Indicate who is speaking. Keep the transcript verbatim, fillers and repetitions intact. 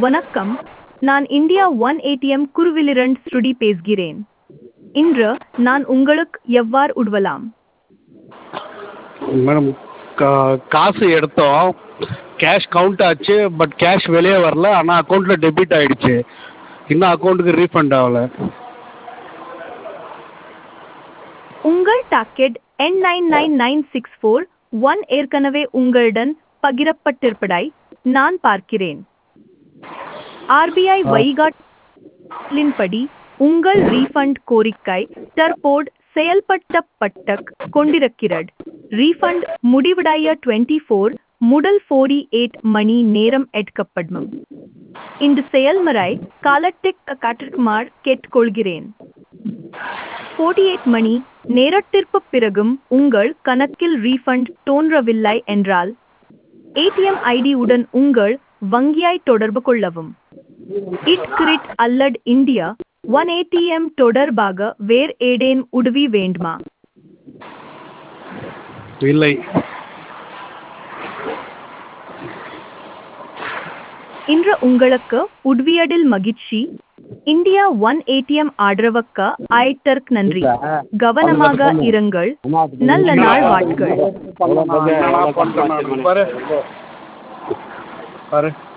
Speaker 1: வணக்கம். நான் India one ATM குருவிலிருந்து ஸ்ருதி பேசுகிறேன். இன்று நான் உங்களுக்கு எவ்வாறு உதவலாம்?
Speaker 2: மேடம், கா காசு எடுத்தோம். கேஷ் கவுண்ட் ஆச்சு. பட் கேஷ் வெளியே வரல. ஆனால் அக்கௌண்ட்டில் டெபிட் ஆகிடுச்சு. இன்னும் அக்கௌண்ட்டுக்கு ரீஃபண்ட் ஆகலை.
Speaker 1: உங்கள் டாக்கெட் எண் nine nine nine six four one ஏற்கனவே உங்களுடன் பகிரப்பட்டிருப்பதை நான் பார்க்கிறேன். ஆர்பிஐ வழிகாட்டலின்படி உங்கள் ரீஃபண்ட் கோரிக்கை தற்போது செயல்படுத்தப்பட்டு கொண்டிருக்கிறது. ரீஃபண்ட் முடிவடைய இருபத்தி நான்கு முதல் நாற்பத்தி எட்டு மணி நேரம் எடுக்கப்படும். இந்த செயல்முறை காலத்திற்கு காத்திருக்குமாறு கேட்டுக்கொள்கிறேன். நாற்பத்தி எட்டு மணி நேரத்திற்குப் பிறகும் உங்கள் கணக்கில் ரீஃபண்ட் தோன்றவில்லை என்றால் ஏடிஎம் ஐடி உடன் உங்கள் வங்கியை தொடர்பு கொள்ளவும். இட் கிரிட் அல்லது இந்தியா ஒன் ஏடிஎம் தொடர்பாக வேறு ஏதேனும் உதவி வேண்டுமா?
Speaker 2: இல்லை.
Speaker 1: இன்று உங்களுக்கு உதவியதில் மகிழ்ச்சி. இந்தியா ஒன் ஏடிஎம் ஆதரவுக்கு அழைத்ததற்கு நன்றி. கவனமாக இருங்கள். நல்ல நாள் வாழ்த்துக்கள்.
Speaker 2: பாரு பாரு